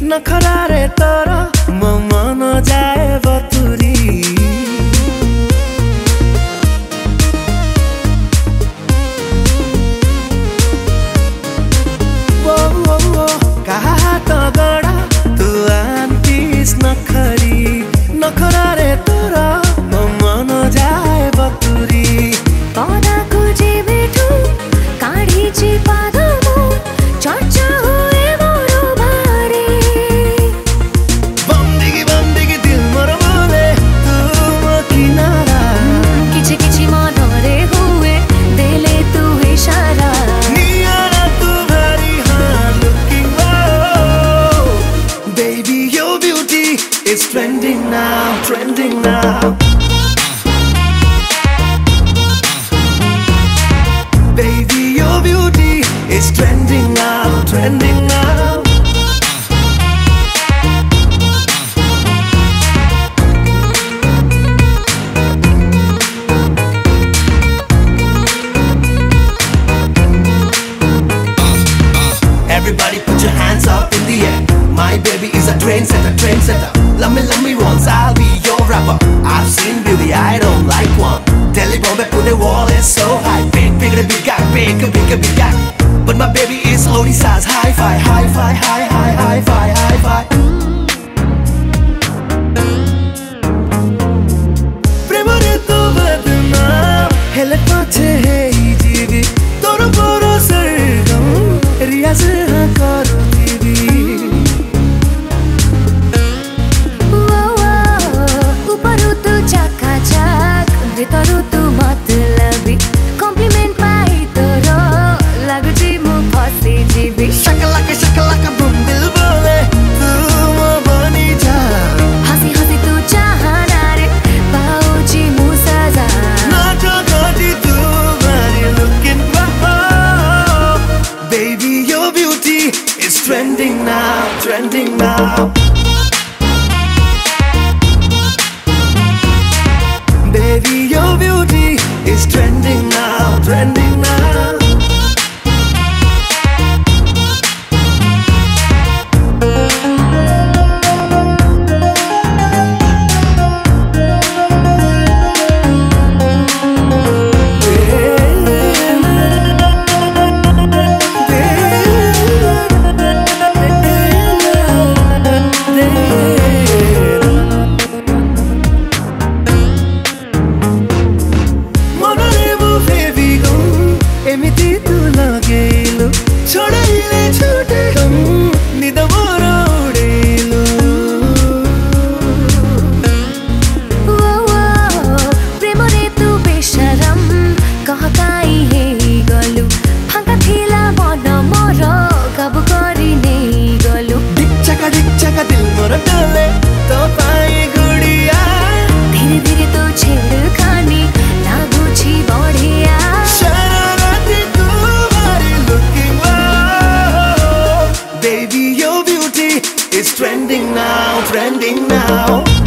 नखरा रे तर म मन जाए बतुरी कहा त गडा तू आन्तिस नखरी नखरा रे तर म मन जाए बतुरी पदाको जे बेठो काढीची पादमो चर्चा हुए मोरो भारे बन्दिगी दिल मोर बोले तू म किनारा किछि किछि मनरे हुए देले तू इशारा नियारा तू भरी हाँ looking low baby your beauty is trending now baby your beauty is trending now Everybody put your hands up in the air. My baby is a trendsetter. Love me once, I'll be your rapper. I've seen beauty, I don't like one. Delhi, Bombay, Pune, wall is so high. Big guy. But my baby is Odisha's hi-fi. Premare to badna, hele pache hei jibi. Toro poro sargam, riyaz karo tibi. उपरु तू चकाचक भितरु तू मतलबी कम्प्लिमेंट पाई तोरो लागुची मु फसी जीवी Shakalaka boom दिल बोले तू म बनी जा हसी हसी तू चाहना रे पाउची मु सजा नाचो गाती तू मारी looking wow baby your beauty is trending now baby your beauty is trending now एमिति तू लगेलु छोड़ाइले छुटे कम निद मोर उडेलु प्रेमरे तू बेशरम कहकाई हे गलु फांका थिला मन मोर काबु करि नै गलु डिक चका दिल मोर डोले तो पाए गुड़िया धीरे धीरे तो छेड़ खानी लागुछि बढिया Baby, your beauty is trending now